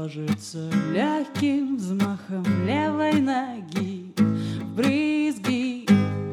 ложится легким взмахом левой ноги в брызги.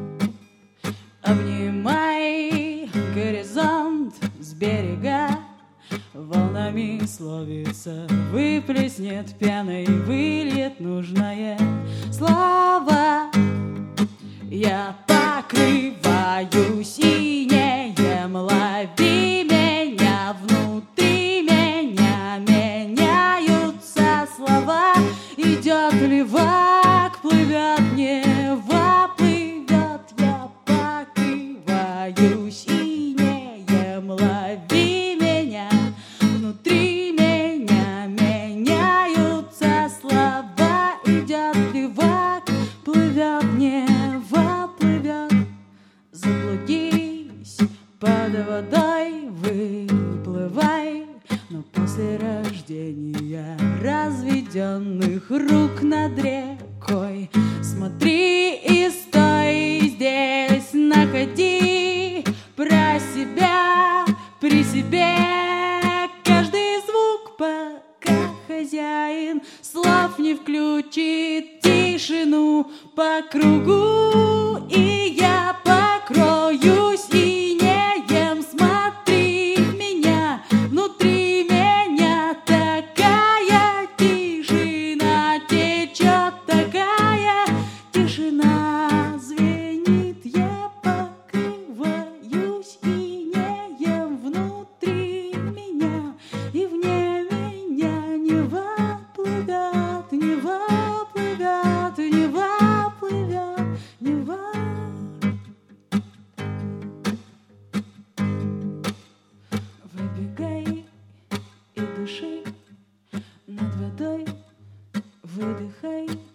Обнимай горизонт с берега, волнами словится, выплеснет пеной, выльет нужное слово. Я покрываю синеем, лови меня, внутри меня меняются слова. Идет левак, плывет Нева, плывет. Я покрываю синеем, лови меня, внутри меня меняются слова. Идет левак, плывет Нева, плывет. Заблудись под водой, выплывай. Но после рождения разведенных рук над рекой смотри и стой здесь, находи про себя, при себе каждый звук, пока хозяин слов не включит тишину по кругу. И я покрою синеем, смотри в меня, внутри меня такая тишина течет, такая тишина звенит. Я покрываю синеем, внутри меня и вне меня. Нева плывет, Нева плывет, Нева плывет, Нева. Выбегай и дыши над водой, выдыхай.